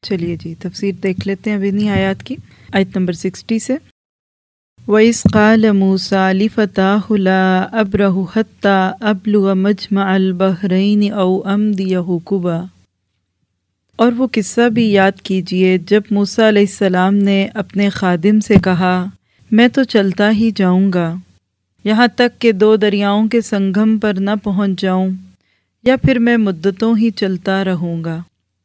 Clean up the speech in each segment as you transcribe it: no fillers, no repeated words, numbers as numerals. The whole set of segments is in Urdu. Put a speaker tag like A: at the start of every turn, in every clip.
A: چلیے جی تفسیر دیکھ لیتے ہیں اب انہی آیات کی، آیت نمبر 60 سے۔ وَإِذْ قَالَ مُوسَىٰ لِفَتَاهُ لَا أَبْرَحُ حَتَّىٰ أَبْلُغَ مَجْمَعَ الْبَحْرَيْنِ أَوْ أَمْضِيَ حُقُبًا۔ اور وہ قصہ بھی یاد کیجئے جب موسیٰ علیہ السلام نے اپنے خادم سے کہا میں تو چلتا ہی جاؤں گا یہاں تک کہ 2 دریاؤں کے سنگم پر نہ پہنچ جاؤں، یا پھر میں مدتوں ہی چلتا رہوں گا۔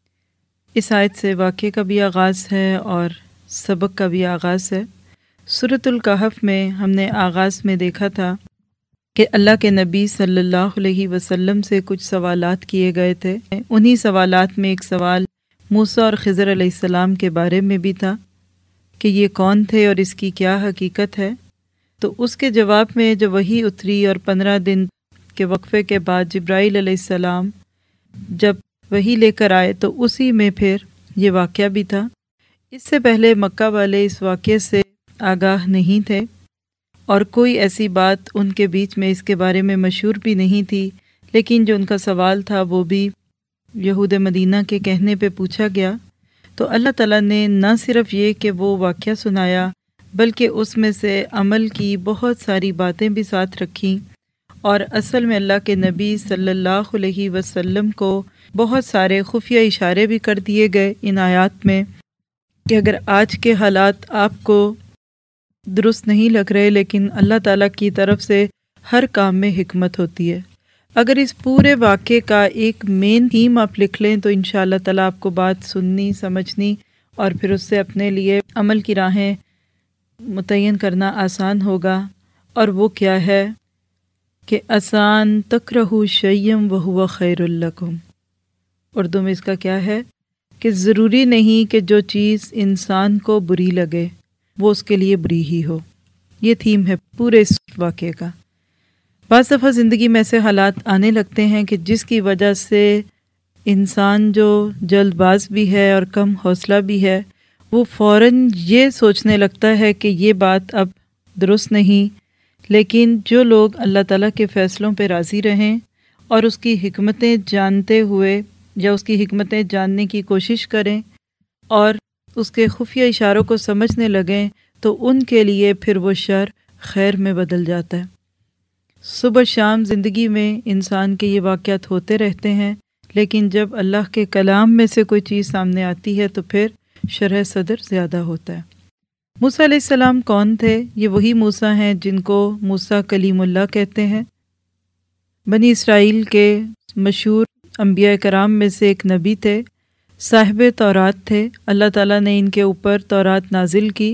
A: اس آیت سے واقعے کا بھی آغاز ہے اور سبق کا بھی آغاز ہے۔ سورۃ الکہف میں ہم نے آغاز میں دیکھا تھا کہ اللہ کے نبی صلی اللہ علیہ وسلم سے کچھ سوالات کیے گئے تھے۔ انہی سوالات میں ایک سوال موسیٰ اور خضر علیہ السلام کے بارے میں بھی تھا کہ یہ کون تھے اور اس کی کیا حقیقت ہے۔ تو اس کے جواب میں جو وحی اتری اور 15 دن کے وقفے کے بعد جبرائیل علیہ السلام جب وحی لے کر آئے تو اسی میں پھر یہ واقعہ بھی تھا۔ اس سے پہلے مکہ والے اس واقعے سے آگاہ نہیں تھے اور کوئی ایسی بات ان کے بیچ میں اس کے بارے میں مشہور بھی نہیں تھی، لیکن جو ان کا سوال تھا وہ بھی یہود مدینہ کے کہنے پہ پوچھا گیا۔ تو اللہ تعالیٰ نے نہ صرف یہ کہ وہ واقعہ سنایا بلکہ اس میں سے عمل کی بہت ساری باتیں بھی ساتھ رکھیں، اور اصل میں اللہ کے نبی صلی اللہ علیہ وسلم کو بہت سارے خفیہ اشارے بھی کر دیے گئے ان آیات میں کہ اگر آج کے حالات آپ کو درست نہیں لگ رہے لیکن اللہ تعالیٰ کی طرف سے ہر کام میں حکمت ہوتی ہے۔ اگر اس پورے واقعے کا ایک مین تھیم آپ لکھ لیں تو انشاءاللہ تعالیٰ آپ کو بات سننی سمجھنی اور پھر اس سے اپنے لیے عمل کی راہیں متعین کرنا آسان ہوگا، اور وہ کیا ہے کہ آسان تکرہو شیئم وہو خیر لکم۔ اردو میں اس کا کیا ہے کہ ضروری نہیں کہ جو چیز انسان کو بری لگے وہ اس کے لیے بری ہی ہو۔ یہ تھیم ہے پورے اس واقعے کا۔ بعض دفعہ زندگی میں ایسے حالات آنے لگتے ہیں کہ جس کی وجہ سے انسان جو جلد باز بھی ہے اور کم حوصلہ بھی ہے وہ فوراً یہ سوچنے لگتا ہے کہ یہ بات اب درست نہیں، لیکن جو لوگ اللہ تعالیٰ کے فیصلوں پہ راضی رہیں اور اس کی حکمتیں جانتے ہوئے یا اس کی حکمتیں جاننے کی کوشش کریں اور اس کے خفیہ اشاروں کو سمجھنے لگیں تو ان کے لیے پھر وہ شر خیر میں بدل جاتا ہے۔ صبح شام زندگی میں انسان کے یہ واقعات ہوتے رہتے ہیں، لیکن جب اللہ کے کلام میں سے کوئی چیز سامنے آتی ہے تو پھر شرح صدر زیادہ ہوتا ہے۔ موسیٰ علیہ السلام کون تھے؟ یہ وہی موسیٰ ہیں جن کو موسیٰ کلیم اللہ کہتے ہیں۔ بنی اسرائیل کے مشہور انبیاء کرام میں سے ایک نبی تھے، صاحب تورات تھے۔ اللہ تعالیٰ نے ان کے اوپر تورات نازل کی۔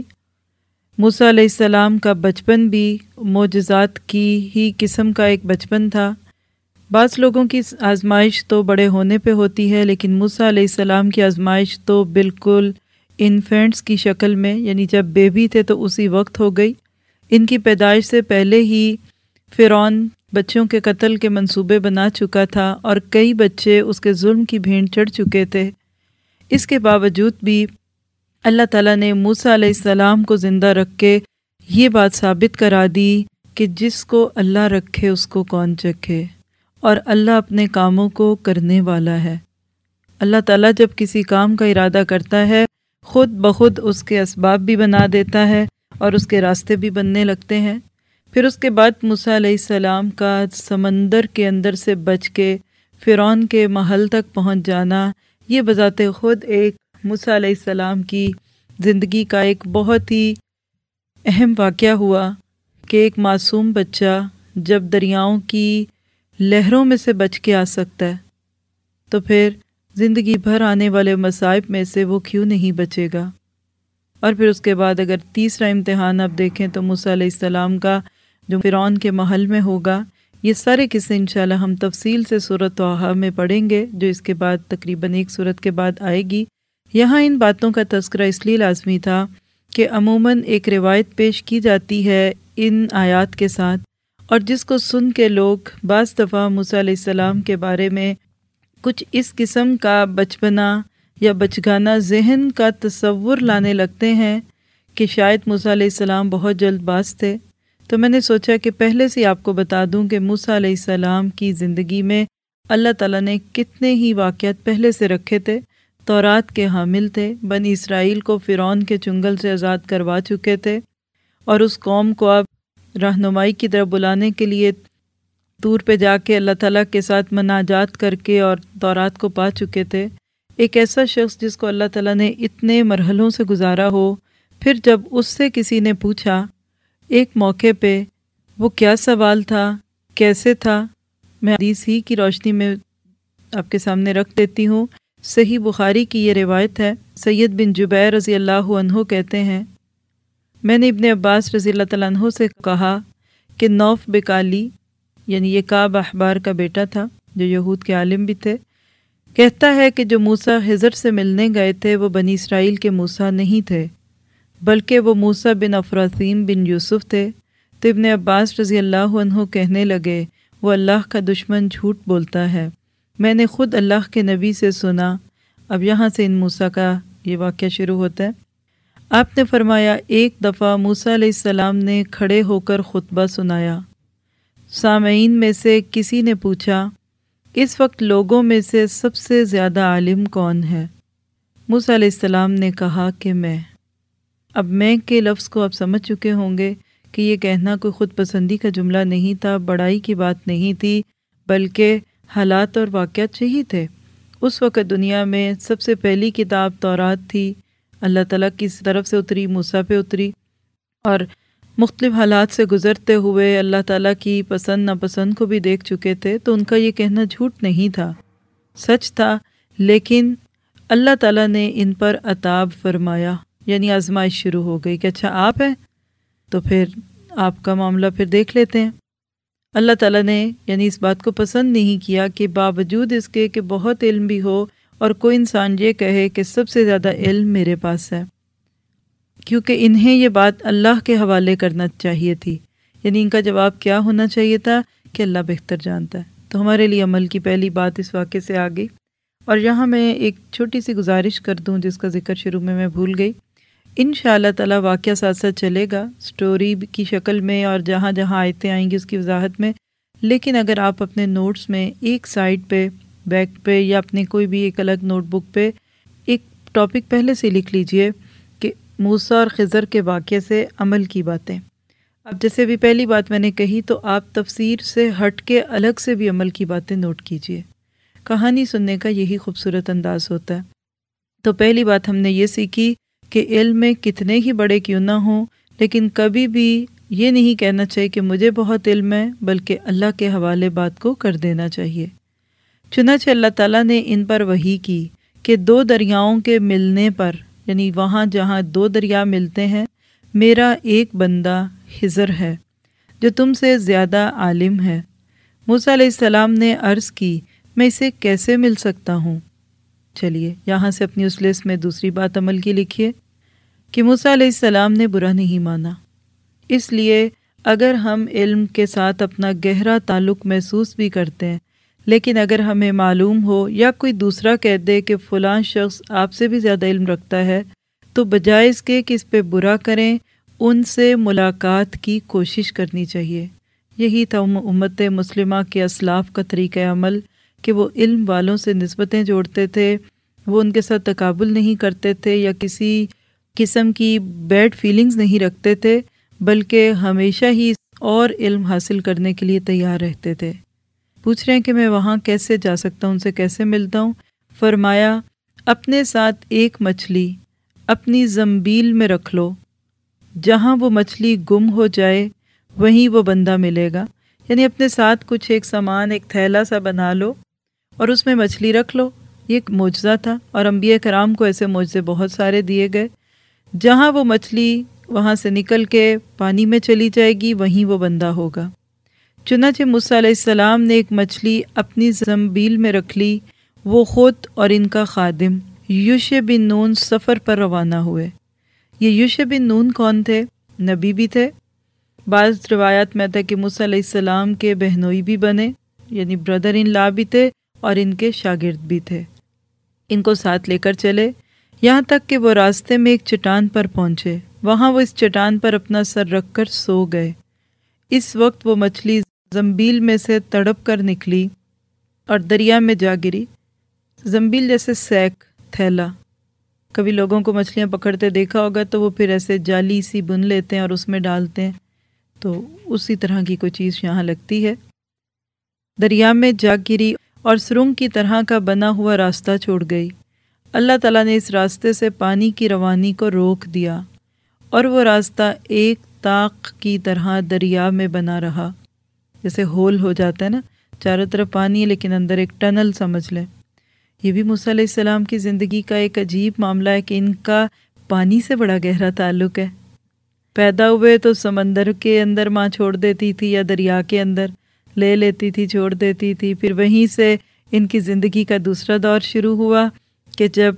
A: موسیٰ علیہ السلام کا بچپن بھی معجزات کی ہی قسم کا ایک بچپن تھا۔ بعض لوگوں کی آزمائش تو بڑے ہونے پہ ہوتی ہے، لیکن موسیٰ علیہ السلام کی آزمائش تو بالکل انفینٹس کی شکل میں، یعنی جب بیبی تھے تو اسی وقت ہو گئی۔ ان کی پیدائش سے پہلے ہی فرعون بچوں کے قتل کے منصوبے بنا چکا تھا اور کئی بچے اس کے ظلم کی بھینٹ چڑھ چکے تھے۔ اس کے باوجود بھی اللہ تعالیٰ نے موسیٰ علیہ السلام کو زندہ رکھ کے یہ بات ثابت کرا دی کہ جس کو اللہ رکھے اس کو کون چکھے، اور اللہ اپنے کاموں کو کرنے والا ہے۔ اللہ تعالیٰ جب کسی کام کا ارادہ کرتا ہے خود بخود اس کے اسباب بھی بنا دیتا ہے اور اس کے راستے بھی بننے لگتے ہیں۔ پھر اس کے بعد موسیٰ علیہ السلام کا سمندر کے اندر سے بچ کے فرعون کے محل تک پہنچ جانا، یہ بذات خود ایک موسیٰ علیہ السلام کی زندگی کا ایک بہت ہی اہم واقعہ ہوا کہ ایک معصوم بچہ جب دریاؤں کی لہروں میں سے بچ کے آ سکتا ہے تو پھر زندگی بھر آنے والے مصائب میں سے وہ کیوں نہیں بچے گا۔ اور پھر اس کے بعد اگر تیسرا امتحان آپ دیکھیں تو موسیٰ علیہ السلام کا جو فرعون کے محل میں ہوگا، یہ سارے قصے انشاءاللہ ہم تفصیل سے سورۃ طٰہٰ میں پڑھیں گے جو اس کے بعد تقریباً ایک سورت کے بعد آئے گی۔ یہاں ان باتوں کا تذکرہ اس لیے لازمی تھا کہ عموماً ایک روایت پیش کی جاتی ہے ان آیات کے ساتھ، اور جس کو سن کے لوگ بعض دفعہ موسیٰ علیہ السلام کے بارے میں کچھ اس قسم کا بچپنا یا بچگانہ ذہن کا تصور لانے لگتے ہیں کہ شاید موسیٰ علیہ السلام بہت جلد باز تھے۔ تو میں نے سوچا کہ پہلے سے آپ کو بتا دوں کہ موسیٰ علیہ السلام کی زندگی میں اللہ تعالیٰ نے کتنے ہی واقعات پہلے سے رکھے تھے تورات کے حامل تھے، بنی اسرائیل کو فرعون کے چنگل سے آزاد کروا چکے تھے، اور اس قوم کو اب رہنمائی کی طرف بلانے کے لیے طور پہ جا کے اللہ تعالیٰ کے ساتھ مناجات کر کے اور تورات کو پا چکے تھے۔ ایک ایسا شخص جس کو اللہ تعالیٰ نے اتنے مرحلوں سے گزارا ہو، پھر جب اس سے کسی نے پوچھا ایک موقع پہ، وہ کیا سوال تھا، کیسے تھا، میں حدیث ہی کی روشنی میں آپ کے سامنے رکھ دیتی ہوں۔ صحیح بخاری کی یہ روایت ہے، سید بن جبیر رضی اللہ عنہ کہتے ہیں، میں نے ابن عباس رضی اللہ تعالیٰ عنہ سے کہا کہ نوف بکالی، یعنی یہ کعب احبار کا بیٹا تھا جو یہود کے عالم بھی تھے، کہتا ہے کہ جو موسیٰ خضر سے ملنے گئے تھے وہ بنی اسرائیل کے موسیٰ نہیں تھے، بلکہ وہ موسیٰ بن افراثیم بن یوسف تھے۔ تو ابن عباس رضی اللہ عنہ کہنے لگے، وہ اللہ کا دشمن جھوٹ بولتا ہے، میں نے خود اللہ کے نبی سے سنا۔ اب یہاں سے ان موسیٰ کا یہ واقعہ شروع ہوتا ہے۔ آپ نے فرمایا، ایک دفعہ موسیٰ علیہ السلام نے کھڑے ہو کر خطبہ سنایا۔ سامعین میں سے کسی نے پوچھا، اس وقت لوگوں میں سے سب سے زیادہ عالم کون ہے؟ موسیٰ علیہ السلام نے کہا کہ میں۔ اب میں کے لفظ کو آپ سمجھ چکے ہوں گے کہ یہ کہنا کوئی خود پسندی کا جملہ نہیں تھا، بڑائی کی بات نہیں تھی، بلکہ حالات اور واقعات یہی تھے۔ اس وقت دنیا میں سب سے پہلی کتاب تورات تھی، اللہ تعالیٰ کی طرف سے اتری، موسیٰ پہ اتری، اور مختلف حالات سے گزرتے ہوئے اللہ تعالیٰ کی پسند ناپسند کو بھی دیکھ چکے تھے، تو ان کا یہ کہنا جھوٹ نہیں تھا، سچ تھا۔ لیکن اللہ تعالیٰ نے ان پر عتاب فرمایا، یعنی آزمائش شروع ہو گئی کہ اچھا آپ ہیں تو پھر آپ کا معاملہ پھر دیکھ لیتے ہیں۔ اللہ تعالیٰ نے یعنی اس بات کو پسند نہیں کیا کہ باوجود اس کے کہ بہت علم بھی ہو اور کوئی انسان یہ کہے کہ سب سے زیادہ علم میرے پاس ہے، کیونکہ انہیں یہ بات اللہ کے حوالے کرنا چاہیے تھی، یعنی ان کا جواب کیا ہونا چاہیے تھا کہ اللہ بہتر جانتا ہے۔ تو ہمارے لیے عمل کی پہلی بات اس واقعے سے آ گئی۔ اور یہاں میں ایک چھوٹی سی گزارش کر دوں جس کا ذکر شروع میں بھول گئی۔ انشاءاللہ تعالیٰ واقعہ ساتھ ساتھ چلے گا سٹوری کی شکل میں، اور جہاں جہاں آیتیں آئیں گی اس کی وضاحت میں، لیکن اگر آپ اپنے نوٹس میں ایک سائڈ پہ، بیک پہ، یا اپنے کوئی بھی ایک الگ نوٹ بک پہ ایک ٹاپک پہلے سے لکھ لیجئے کہ موسیٰ اور خضر کے واقعے سے عمل کی باتیں۔ اب جیسے بھی پہلی بات میں نے کہی، تو آپ تفسیر سے ہٹ کے الگ سے بھی عمل کی باتیں نوٹ کیجئے۔ کہانی سننے کا یہی خوبصورت انداز ہوتا ہے۔ تو پہلی بات ہم نے یہ سیکھی کہ علم میں کتنے ہی بڑے کیوں نہ ہوں، لیکن کبھی بھی یہ نہیں کہنا چاہیے کہ مجھے بہت علم ہے، بلکہ اللہ کے حوالے بات کو کر دینا چاہیے۔ چنانچہ اللہ تعالیٰ نے ان پر وحی کی کہ دو دریاؤں کے ملنے پر، یعنی وہاں جہاں دو دریا ملتے ہیں، میرا ایک بندہ خضر ہے جو تم سے زیادہ عالم ہے۔ موسیٰ علیہ السلام نے عرض کی، میں اسے کیسے مل سکتا ہوں؟ چلیے یہاں سے اپنی اس لسٹ میں دوسری بات عمل کی لکھیے کہ موسیٰ علیہ السلام نے برا نہیں مانا۔ اس لیے اگر ہم علم کے ساتھ اپنا گہرا تعلق محسوس بھی کرتے ہیں، لیکن اگر ہمیں معلوم ہو یا کوئی دوسرا کہہ دے کہ فلاں شخص آپ سے بھی زیادہ علم رکھتا ہے، تو بجائے اس کے کہ اس پہ برا کریں، ان سے ملاقات کی کوشش کرنی چاہیے۔ یہی تھا امت مسلمہ کے اسلاف کا طریقہ عمل کہ وہ علم والوں سے نسبتیں جوڑتے تھے، وہ ان کے ساتھ تقابل نہیں کرتے تھے یا کسی قسم کی بیڈ فیلنگز نہیں رکھتے تھے، بلکہ ہمیشہ ہی اور علم حاصل کرنے کے لیے تیار رہتے تھے۔ پوچھ رہے ہیں کہ میں وہاں کیسے جا سکتا ہوں، ان سے کیسے ملتا ہوں؟ فرمایا، اپنے ساتھ ایک مچھلی اپنی زنبیل میں رکھ لو، جہاں وہ مچھلی گم ہو جائے وہیں وہ بندہ ملے گا۔ یعنی اپنے ساتھ کچھ ایک سامان، ایک تھیلا سا بنا لو اور اس میں مچھلی رکھ لو۔ یہ ایک معجزہ تھا، اور انبیاء کرام کو ایسے معجزے بہت سارے دیے گئے۔ جہاں وہ مچھلی وہاں سے نکل کے پانی میں چلی جائے گی وہیں وہ بندہ ہوگا۔ چنانچہ موسیٰ علیہ السلام نے ایک مچھلی اپنی زنبیل میں رکھ لی، وہ خود اور ان کا خادم یوشع بن نون سفر پر روانہ ہوئے۔ یہ یوشع بن نون کون تھے؟ نبی بھی تھے۔ بعض روایات میں آتا ہے کہ موسیٰ علیہ السلام کے بہنوئی بھی بنے، یعنی بردر ان لا بھی تھے، اور ان کے شاگرد بھی تھے۔ ان کو ساتھ لے کر چلے، یہاں تک کہ وہ راستے میں ایک چٹان پر پہنچے۔ وہاں وہ اس چٹان پر اپنا سر رکھ کر سو گئے۔ اس وقت وہ مچھلی زنبیل میں سے تڑپ کر نکلی اور دریا میں جا گری۔ زنبیل جیسے سیک تھیلا. کبھی لوگوں کو مچھلیاں پکڑتے دیکھا ہوگا تو وہ پھر ایسے جالی سی بن لیتے ہیں اور اس میں ڈالتے ہیں، تو اسی طرح کی کوئی چیز یہاں لگتی ہے. دریا میں جا گری اور سرنگ کی طرح کا بنا ہوا راستہ چھوڑ گئی. اللہ تعالیٰ نے اس راستے سے پانی کی روانی کو روک دیا اور وہ راستہ ایک طاق کی طرح دریا میں بنا رہا. جیسے ہول ہو جاتا ہے نا، چاروں طرف پانی ہے لیکن اندر ایک ٹنل سمجھ لیں. یہ بھی موسیٰ علیہ السلام کی زندگی کا ایک عجیب معاملہ ہے کہ ان کا پانی سے بڑا گہرا تعلق ہے. پیدا ہوئے تو سمندر کے اندر ماں چھوڑ دیتی تھی یا دریا کے اندر لے لیتی تھی، چھوڑ دیتی تھی. پھر وہیں سے ان کی زندگی کا دوسرا دور شروع ہوا کہ جب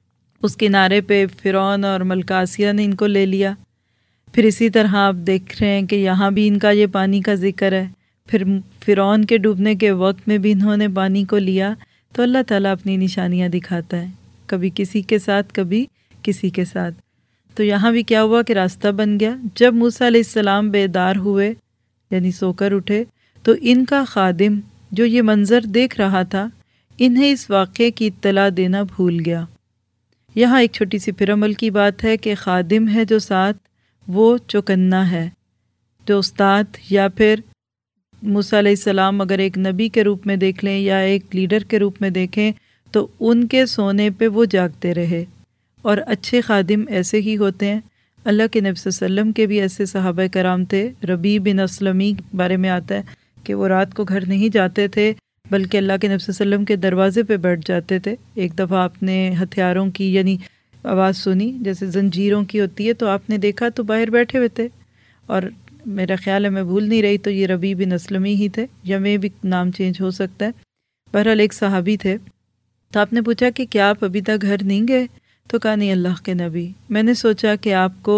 A: اس کنارے پہ فرعون اور ملکہ آسیہ نے ان کو لے لیا. پھر اسی طرح آپ دیکھ رہے ہیں کہ یہاں بھی ان کا یہ پانی کا ذکر ہے. پھر فرعون کے ڈوبنے کے وقت میں بھی انہوں نے پانی کو لیا. تو اللہ تعالیٰ اپنی نشانیاں دکھاتا ہے، کبھی کسی کے ساتھ کبھی کسی کے ساتھ. تو یہاں بھی کیا ہوا کہ راستہ بن گیا. جب موسیٰ علیہ السلام بیدار ہوئے یعنی سو کر اٹھے تو ان کا خادم جو یہ منظر دیکھ رہا تھا انہیں اس واقعے کی اطلاع دینا بھول گیا. یہاں ایک چھوٹی سی پھر عمل کی بات ہے کہ خادم ہے جو ساتھ وہ چوکنا ہے، جو استاد یا پھر موسیٰ علیہ السلام اگر ایک نبی کے روپ میں دیکھ لیں یا ایک لیڈر کے روپ میں دیکھیں تو ان کے سونے پہ وہ جاگتے رہے. اور اچھے خادم ایسے ہی ہوتے ہیں. اللہ کے نبی صلی اللہ علیہ وسلم کے بھی ایسے صحابہ کرام تھے. ربیع بن اسلمی کے بارے میں آتا ہے کہ وہ رات کو گھر نہیں جاتے تھے بلکہ اللہ کے نبی صلی اللہ علیہ وسلم کے دروازے پہ بیٹھ جاتے تھے. ایک دفعہ آپ نے ہتھیاروں کی یعنی آواز سنی جیسے زنجیروں کی ہوتی ہے، تو آپ نے دیکھا تو باہر بیٹھے ہوئے تھے. اور میرا خیال ہے میں بھول نہیں رہی تو یہ ربیع بن اسلمی ہی تھے، یا میں بھی نام چینج ہو سکتا ہے. بہرحال ایک صحابی تھے. تو آپ نے پوچھا کہ کیا آپ ابھی تک گھر نہیں گئے؟ تو کہا نہیں اللہ کے نبی، میں نے سوچا کہ آپ کو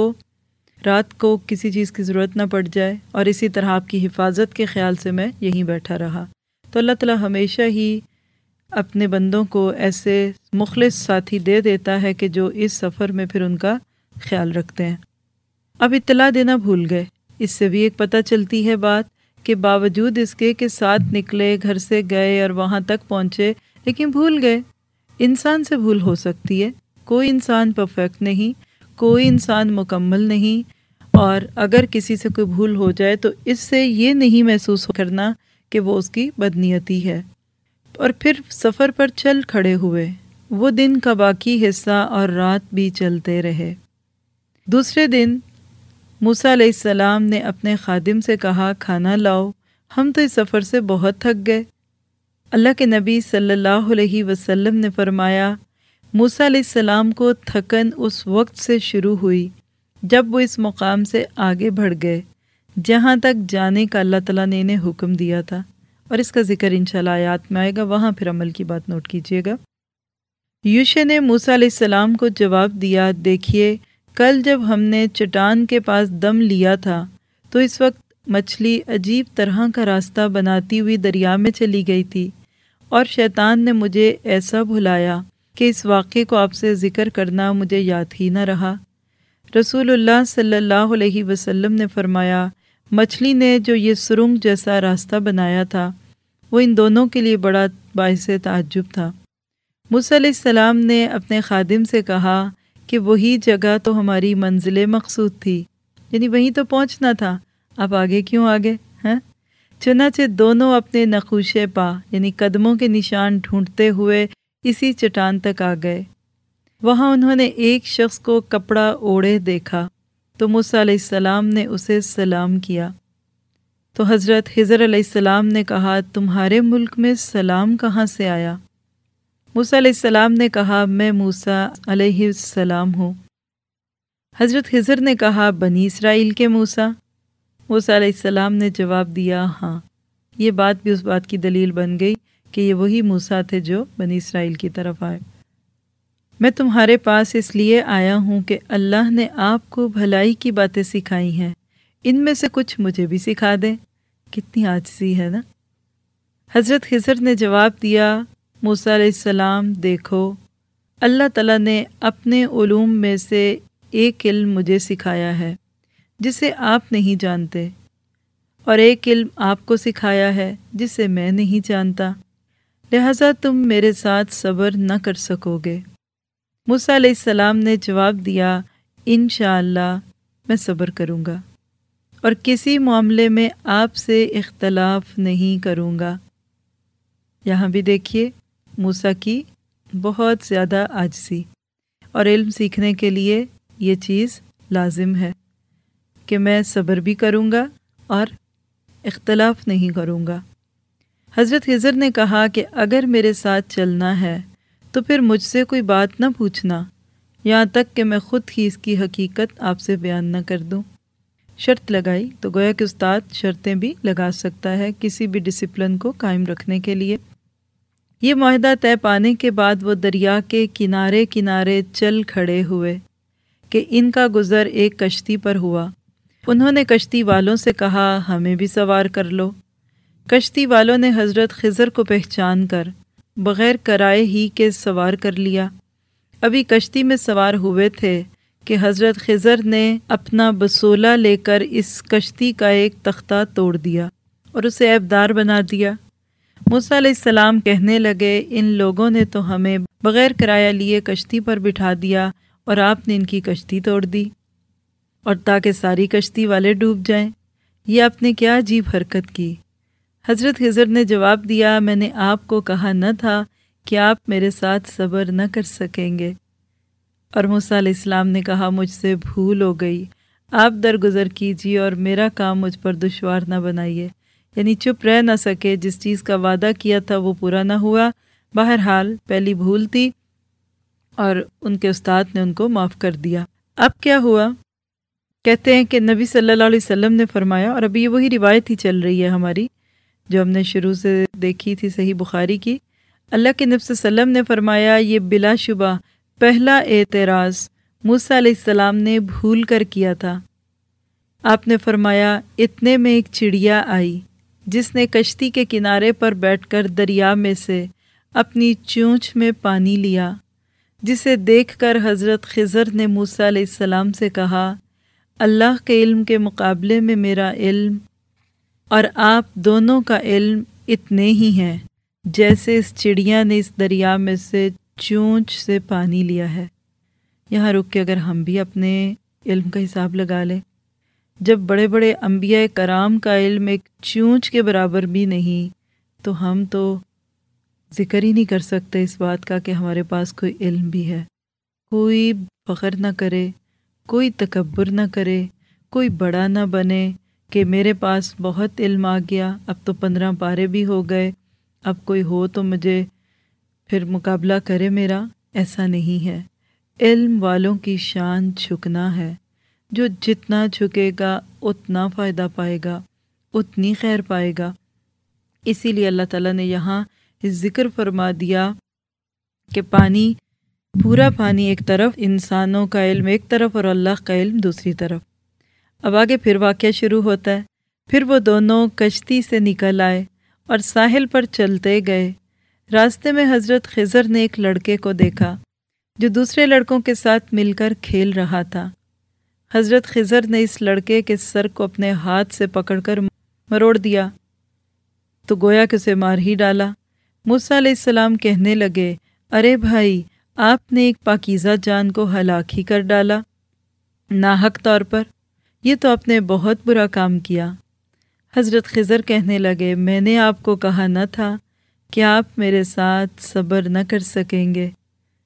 A: رات کو کسی چیز کی ضرورت نہ پڑ جائے اور اسی طرح آپ کی حفاظت کے خیال سے میں یہیں بیٹھا رہا. تو اللہ تعالیٰ ہمیشہ ہی اپنے بندوں کو ایسے مخلص ساتھی دے دیتا ہے کہ جو اس سفر میں پھر ان کا خیال رکھتے ہیں. اب اطلاع دینا بھول گئے. اس سے بھی ایک پتہ چلتی ہے بات کہ باوجود اس کے ساتھ نکلے، گھر سے گئے اور وہاں تک پہنچے لیکن بھول گئے. انسان سے بھول ہو سکتی ہے، کوئی انسان پرفیکٹ نہیں، کوئی انسان مکمل نہیں. اور اگر کسی سے کوئی بھول ہو جائے تو اس سے یہ نہیں محسوس کرنا کہ وہ اس کی بدنیتی ہے. اور پھر سفر پر چل کھڑے ہوئے. وہ دن کا باقی حصہ اور رات بھی چلتے رہے. دوسرے دن موسیٰ علیہ السلام نے اپنے خادم سے کہا کھانا لاؤ، ہم تو اس سفر سے بہت تھک گئے. اللہ کے نبی صلی اللہ علیہ وسلم نے فرمایا موسیٰ علیہ السلام کو تھکن اس وقت سے شروع ہوئی جب وہ اس مقام سے آگے بڑھ گئے جہاں تک جانے کا اللہ تعالیٰ نے انہیں حکم دیا تھا. اور اس کا ذکر انشاءاللہ آیات میں آئے گا، وہاں پھر عمل کی بات نوٹ کیجیے گا. یوشع نے موسیٰ علیہ السلام کو جواب دیا دیکھیے کل جب ہم نے چٹان کے پاس دم لیا تھا تو اس وقت مچھلی عجیب طرح کا راستہ بناتی ہوئی دریا میں چلی گئی تھی اور شیطان نے مجھے ایسا بھلایا کہ اس واقعے کو آپ سے ذکر کرنا مجھے یاد ہی نہ رہا. رسول اللہ صلی اللہ علیہ وسلم نے فرمایا مچھلی نے جو یہ سرنگ جیسا راستہ بنایا تھا وہ ان دونوں کے لیے بڑا باعث تعجب تھا. موسیٰ علیہ السلام نے اپنے خادم سے کہا کہ وہی جگہ تو ہماری منزل مقصود تھی، یعنی وہیں تو پہنچنا تھا، آپ آگے کیوں آگے ہیں؟ چنانچہ دونوں اپنے نقوشے پا یعنی قدموں کے نشان ڈھونڈتے ہوئے اسی چٹان تک آ گئے. وہاں انہوں نے ایک شخص کو کپڑا اوڑھے دیکھا تو موسیٰ علیہ السلام نے اسے سلام کیا. تو حضرت خضر علیہ السلام نے کہا تمہارے ملک میں سلام کہاں سے آیا؟ موسیٰ علیہ السلام نے کہا میں موسیٰ علیہ السلام ہوں. حضرت خضر نے کہا بنی اسرائیل کے موسیٰ؟ موسیٰ علیہ السلام نے جواب دیا ہاں. یہ بات بھی اس بات کی دلیل بن گئی کہ یہ وہی موسیٰ تھے جو بنی اسرائیل کی طرف آئے. میں تمہارے پاس اس لیے آیا ہوں کہ اللہ نے آپ کو بھلائی کی باتیں سکھائی ہیں، ان میں سے کچھ مجھے بھی سکھا دیں. کتنی عاجزی ہے نا. حضرت خضر نے جواب دیا موسیٰ علیہ السلام دیکھو اللہ تعالیٰ نے اپنے علوم میں سے ایک علم مجھے سکھایا ہے جسے آپ نہیں جانتے، اور ایک علم آپ کو سکھایا ہے جسے میں نہیں جانتا، لہٰذا تم میرے ساتھ صبر نہ کر سکو گے. موسیٰ علیہ السلام نے جواب دیا انشاءاللہ میں صبر کروں گا اور کسی معاملے میں آپ سے اختلاف نہیں کروں گا۔ یہاں بھی دیکھیے موسیٰ کی بہت زیادہ عاجزی، اور علم سیکھنے کے لیے یہ چیز لازم ہے کہ میں صبر بھی کروں گا اور اختلاف نہیں کروں گا۔ حضرت خضر نے کہا کہ اگر میرے ساتھ چلنا ہے تو پھر مجھ سے کوئی بات نہ پوچھنا یہاں تک کہ میں خود ہی اس کی حقیقت آپ سے بیان نہ کر دوں۔ شرط لگائی تو گویا کہ استاد شرطیں بھی لگا سکتا ہے کسی بھی ڈسپلن کو قائم رکھنے کے لیے۔ یہ معاہدہ طے پانے کے بعد وہ دریا کے کنارے کنارے چل کھڑے ہوئے کہ ان کا گزر ایک کشتی پر ہوا۔ انہوں نے کشتی والوں سے کہا ہمیں بھی سوار کر لو۔ کشتی والوں نے حضرت خضر کو پہچان کر بغیر کرائے ہی کے سوار کر لیا۔ ابھی کشتی میں سوار ہوئے تھے کہ حضرت خضر نے اپنا بسولہ لے کر اس کشتی کا ایک تختہ توڑ دیا اور اسے عیبدار بنا دیا۔ موسیٰ علیہ السلام کہنے لگے ان لوگوں نے تو ہمیں بغیر کرایہ لیے کشتی پر بٹھا دیا اور آپ نے ان کی کشتی توڑ دی، اور تاکہ ساری کشتی والے ڈوب جائیں، یہ آپ نے کیا عجیب حرکت کی۔ حضرت خضر نے جواب دیا میں نے آپ کو کہا نہ تھا کہ آپ میرے ساتھ صبر نہ کر سکیں گے؟ اور موسیٰ علیہ السلام نے کہا مجھ سے بھول ہو گئی، آپ درگزر کیجیے اور میرا کام مجھ پر دشوار نہ بنائیے۔ یعنی چپ رہ نہ سکے، جس چیز کا وعدہ کیا تھا وہ پورا نہ ہوا، بہرحال پہلی بھول تھی اور ان کے استاد نے ان کو معاف کر دیا۔ اب کیا ہوا؟ کہتے ہیں کہ نبی صلی اللہ علیہ وسلم نے فرمایا، اور ابھی یہ وہی روایت ہی چل رہی ہے ہماری جو ہم نے شروع سے دیکھی تھی صحیح بخاری کی۔ اللہ کے نبی صلی اللہ علیہ وسلم نے فرمایا یہ بلا شبہ پہلا اعتراض موسیٰ علیہ السلام نے بھول کر کیا تھا۔ آپ نے فرمایا اتنے میں ایک چڑیا آئی جس نے کشتی کے کنارے پر بیٹھ کر دریا میں سے اپنی چونچ میں پانی لیا، جسے دیکھ کر حضرت خضر نے موسیٰ علیہ السلام سے کہا اللہ کے علم کے مقابلے میں میرا علم اور آپ دونوں کا علم اتنے ہی ہیں جیسے اس چڑیا نے اس دریا میں سے چونچ سے پانی لیا ہے۔ یہاں رک کے اگر ہم بھی اپنے علم کا حساب لگا لیں، جب بڑے بڑے انبیاء کرام کا علم ایک چونچ کے برابر بھی نہیں، تو ہم تو ذکر ہی نہیں کر سکتے اس بات کا کہ ہمارے پاس کوئی علم بھی ہے۔ کوئی فخر نہ کرے، کوئی تکبر نہ کرے، کوئی بڑا نہ بنے کہ میرے پاس بہت علم آ گیا، اب تو 15 پارے بھی ہو گئے، اب کوئی ہو تو مجھے پھر مقابلہ کرے میرا۔ ایسا نہیں ہے۔ علم والوں کی شان جھکنا ہے، جو جتنا جھکے گا اتنا فائدہ پائے گا، اتنی خیر پائے گا۔ اسی لیے اللہ تعالیٰ نے یہاں ذکر فرما دیا کہ پانی، پورا پانی ایک طرف، انسانوں کا علم ایک طرف اور اللہ کا علم دوسری طرف۔ اب آگے پھر واقعہ شروع ہوتا ہے۔ پھر وہ دونوں کشتی سے نکل آئے اور ساحل پر چلتے گئے۔ راستے میں حضرت خضر نے ایک لڑکے کو دیکھا جو دوسرے لڑکوں کے ساتھ مل کر کھیل رہا تھا۔ حضرت خضر نے اس لڑکے کے سر کو اپنے ہاتھ سے پکڑ کر مروڑ دیا تو گویا کہ اسے مار ہی ڈالا۔ موسیٰ علیہ السلام کہنے لگے ارے بھائی، آپ نے ایک پاکیزہ جان کو ہلاک ہی کر ڈالا ناحق طور پر، یہ تو آپ نے بہت برا کام کیا۔ حضرت خضر کہنے لگے میں نے آپ کو کہا نہ تھا کہ آپ میرے ساتھ صبر نہ کر سکیں گے؟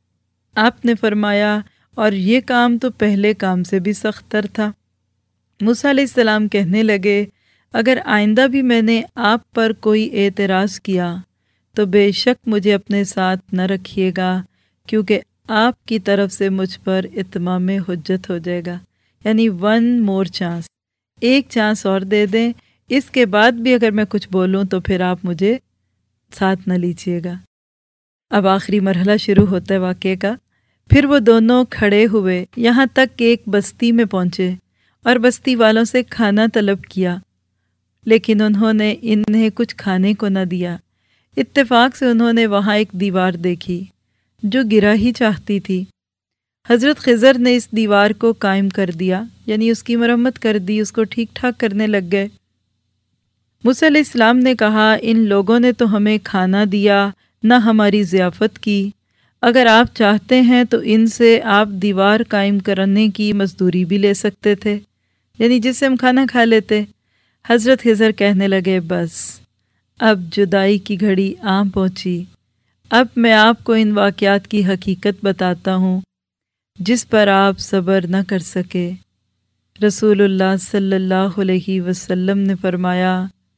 A: آپ نے فرمایا اور یہ کام تو پہلے کام سے بھی سخت تر تھا۔ موسیٰ علیہ السلام کہنے لگے اگر آئندہ بھی میں نے آپ پر کوئی اعتراض کیا تو بے شک مجھے اپنے ساتھ نہ رکھیے گا، کیونکہ آپ کی طرف سے مجھ پر اتمام حجت ہو جائے گا۔ یعنی 1 more chance، ایک چانس اور دے دیں، اس کے بعد بھی اگر میں کچھ بولوں تو پھر آپ مجھے ساتھ نہ لیجیے گا۔ اب آخری مرحلہ شروع ہوتا ہے واقعے کا۔ پھر وہ دونوں کھڑے ہوئے یہاں تک کہ ایک بستی میں پہنچے اور بستی والوں سے کھانا طلب کیا، لیکن انہوں نے انہیں کچھ کھانے کو نہ دیا۔ اتفاق سے انہوں نے وہاں ایک دیوار دیکھی جو گرا ہی چاہتی تھی۔ حضرت خضر نے اس دیوار کو قائم کر دیا، یعنی اس کی مرمت کر دی، اس کو ٹھیک ٹھاک کرنے لگ گئے۔ موسیٰ علیہ السلام نے کہا ان لوگوں نے تو ہمیں کھانا دیا، نہ ہماری ضیافت کی، اگر آپ چاہتے ہیں تو ان سے آپ دیوار قائم کرنے کی مزدوری بھی لے سکتے تھے، یعنی جس سے ہم کھانا کھا لیتے۔ حضرت خضر کہنے لگے بس اب جدائی کی گھڑی آ پہنچی، اب میں آپ کو ان واقعات کی حقیقت بتاتا ہوں جس پر آپ صبر نہ کر سکے۔ رسول اللہ صلی اللہ علیہ وسلم نے فرمایا،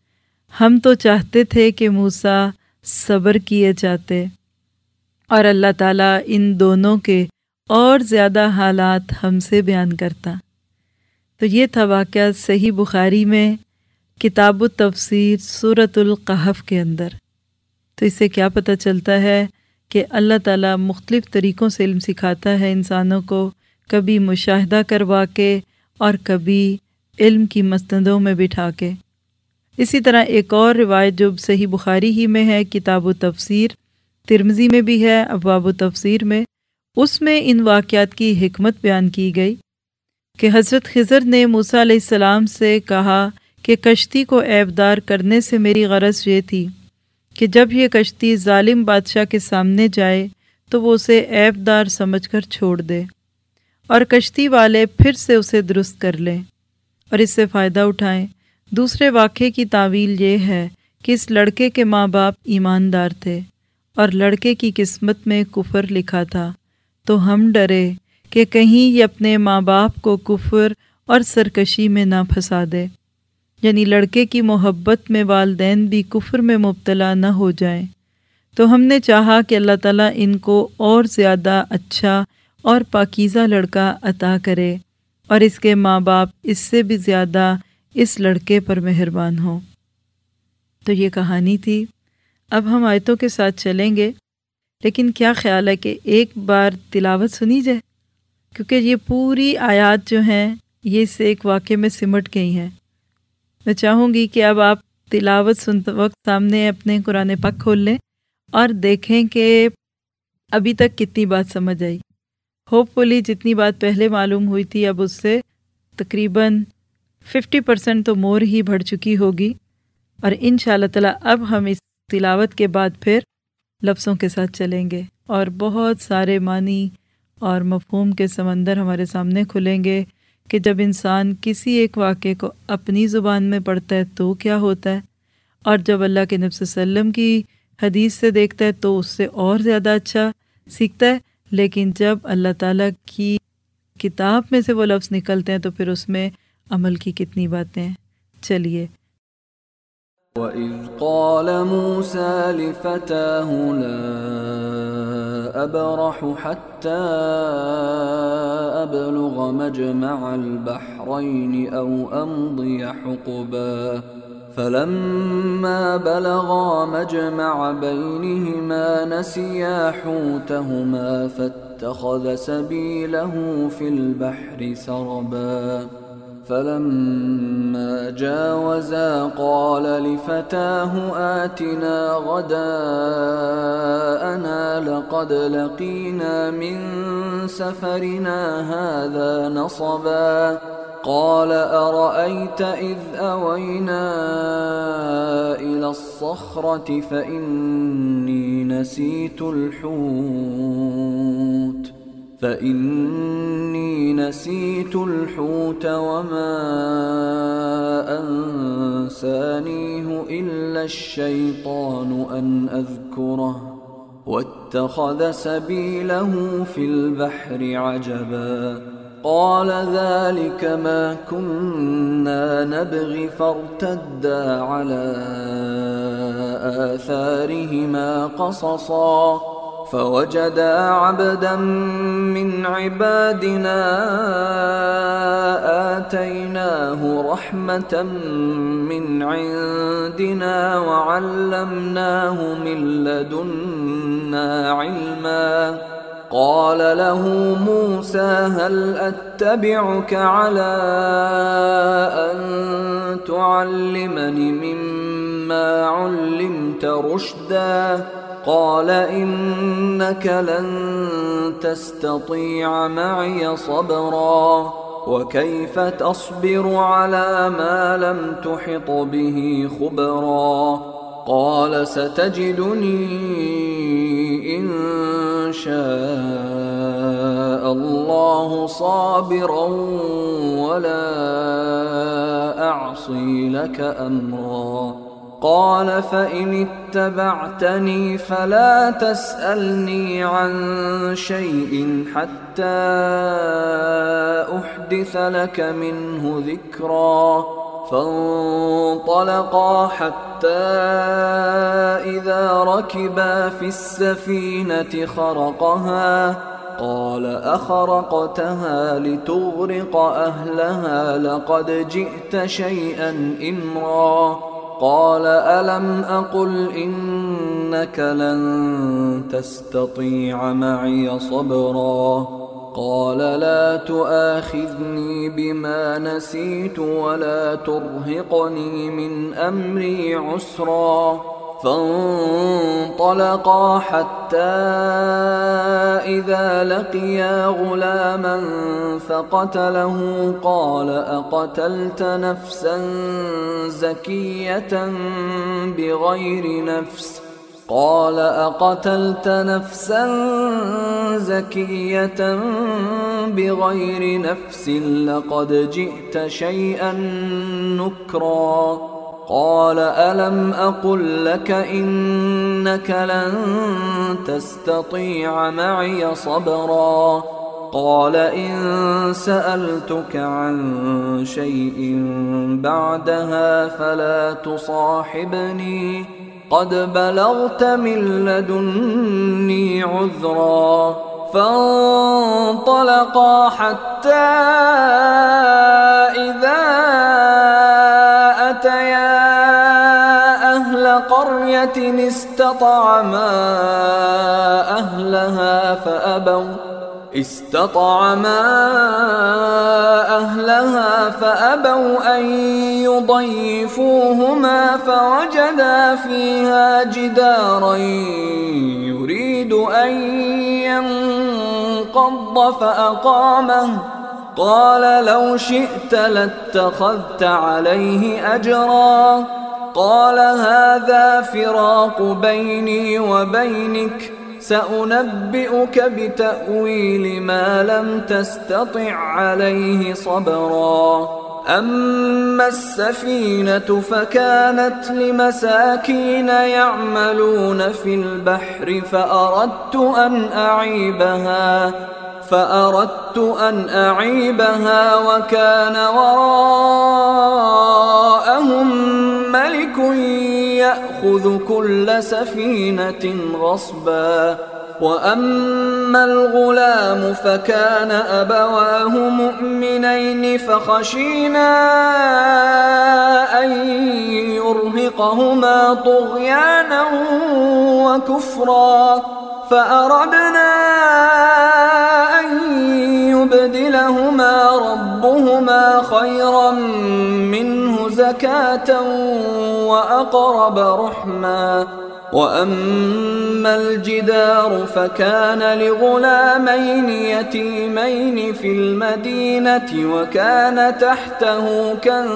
A: ہم تو چاہتے تھے کہ موسیٰ صبر کیے جاتے، اور اللہ تعالیٰ ان دونوں کے اور زیادہ حالات ہم سے بیان کرتا۔ تو یہ تھا واقعہ صحیح بخاری میں کتاب التفسیر سورۃ القحف کے اندر۔ تو اس سے کیا پتہ چلتا ہے کہ اللہ تعالیٰ مختلف طریقوں سے علم سکھاتا ہے انسانوں کو، کبھی مشاہدہ کروا کے اور کبھی علم کی مسندوں میں بٹھا کے۔ اسی طرح ایک اور روایت جو صحیح بخاری ہی میں ہے، کتاب التفسیر، ترمذی میں بھی ہے ابواب التفسیر میں، اس میں ان واقعات کی حکمت بیان کی گئی کہ حضرت خضر نے موسیٰ علیہ السلام سے کہا کہ کشتی کو عیبدار کرنے سے میری غرض یہ تھی کہ جب یہ کشتی ظالم بادشاہ کے سامنے جائے تو وہ اسے عیبدار سمجھ کر چھوڑ دے، اور کشتی والے پھر سے اسے درست کر لیں اور اس سے فائدہ اٹھائیں۔ دوسرے واقعے کی تعویل یہ ہے کہ اس لڑکے کے ماں باپ ایماندار تھے اور لڑکے کی قسمت میں کفر لکھا تھا، تو ہم ڈرے کہ کہیں یہ اپنے ماں باپ کو کفر اور سرکشی میں نہ پھنسا دے، یعنی لڑکے کی محبت میں والدین بھی کفر میں مبتلا نہ ہو جائیں۔ تو ہم نے چاہا کہ اللہ تعالیٰ ان کو اور زیادہ اچھا اور پاکیزہ لڑکا عطا کرے اور اس کے ماں باپ اس سے بھی زیادہ اس لڑکے پر مہربان ہوں۔ تو یہ کہانی تھی۔ اب ہم آیتوں کے ساتھ چلیں گے، لیکن کیا خیال ہے کہ ایک بار تلاوت سنی جائے، کیونکہ یہ پوری آیات جو ہیں یہ اس ایک واقعے میں سمٹ گئی ہیں۔ میں چاہوں گی کہ اب آپ تلاوت سنتے وقت سامنے اپنے قرآن پاک کھول لیں اور دیکھیں کہ ابھی تک کتنی بات سمجھ آئی۔ ہوپ فلی جتنی بات پہلے معلوم ہوئی تھی اب اس سے تقریباً 50% تو مور ہی بڑھ چکی ہوگی، اور انشاءاللہ تعالیٰ اب ہم اس تلاوت کے بعد پھر لفظوں کے ساتھ چلیں گے اور بہت سارے معنی اور مفہوم کے سمندر ہمارے سامنے کھلیں گے کہ جب انسان کسی ایک واقعے کو اپنی زبان میں پڑھتا ہے تو کیا ہوتا ہے، اور جب اللہ کے نبی صلی اللہ علیہ وسلم کی حدیث سے دیکھتا ہے تو اس سے اور زیادہ اچھا سیکھتا ہے، لیکن جب اللہ تعالیٰ کی کتاب میں سے وہ لفظ نکلتے ہیں تو پھر اس میں عمل کی کتنی باتیں ہیں۔ چلیے۔
B: وَإِذْ قَالَ مُوسَى لِفَتَاهُ لَا أَبْرَحُ حَتَّى أَبْلُغَ مَجْمَعَ الْبَحْرَيْنِ أَوْ أَمْضِيَ حُقُبًا فَلَمَّا بَلَغَا مَجْمَعَ بَيْنِهِمَا نَسِيَا حُوتَهُمَا فَاتَّخَذَ سَبِيلَهُ فِي الْبَحْرِ سَرَبًا فلما جاوزا قال لفتاه آتنا غداءنا لقد لقينا من سفرنا هذا نصبا قال أرأيت إذ أوينا إلى الصخرة فإني نسيت الحوت وما أنسانيه إلا الشيطان أن أذكره واتخذ سبيله في البحر عجبا قال ذلك ما كنا نبغي فارتدا على آثارهما قصصا فوجدا عبدا من عبادنا آتيناه رحمة من عندنا وعلمناه من لدنا علما قال له موسى هل أتبعك على أن تعلمني مما علمت رشدا قال إنك لن تستطيع معي صبرا وكيف تصبر على ما لم تحط به خبرا قال ستجدني إن شاء الله صابرا ولا أعصي لك أمرا. قال فإن اتبعتني فلا تسألني عن شيء حتى أحدث لك منه ذكرا. فانطلقا حتى إذا ركبا في السفينة خرقها قال أخرقتها لتغرق أهلها لقد جئت شيئا إمرا. قال ألم أقل إنك لن تستطيع معي صبرا. قال لا تؤاخذني بما نسيت ولا ترهقني من أمري عسرا. فانطلقا حتى إذا لقيا غلاما فقتله قال أقتلت نفسا زكية بغير نفس قال أقتلت نفسا زكية بغير نفس لقد جئت شيئا نكرا. قال ألم أقل لك إنك لن تستطيع معي صبرا. قال إن سألتك عن شيء بعدها فلا تصاحبني قد بلغت من لدني عذرا. فانطلقا حتى إذا أتيا أهل قرية استطعما أهلها فأبوا أن يضيفوهما فوجدا فيها جدارا يريد أن ينقض فأقامه. قال لو شئت لاتخذت عليه أجرا. قال هذا فراق بيني وبينك سأنبئك بتأويل ما لم تستطع عليه صبرا. أما السفينة فكانت لمساكين يعملون في البحر فأردت أن أعيبها وكان وراءهم ملك يأخذ كل سفينة غصبا. وأما الغلام فكان أبواه مؤمنين فخشينا أن يرهقهما طغيانا وكفرا. فأردنا أن يبدلهما ربهما خيرا منه زكاة وأقرب رحما. وأما الجدار فكان لغلامين يتيمين في المدينة وكان تحته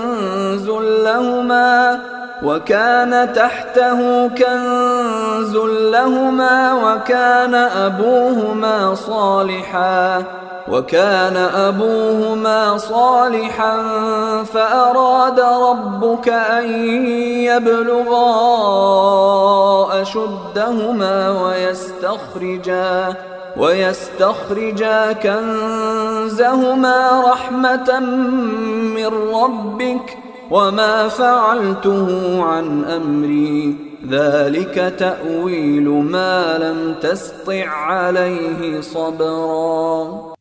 B: كنز لهما وكان أبوهما صالحا فأراد ربك أن يبلغا أشدهما ويستخرجا كنزهما رحمة من ربك وما فعلته عن أمري ذلك تأويل ما لم تسطع عليه صبرا.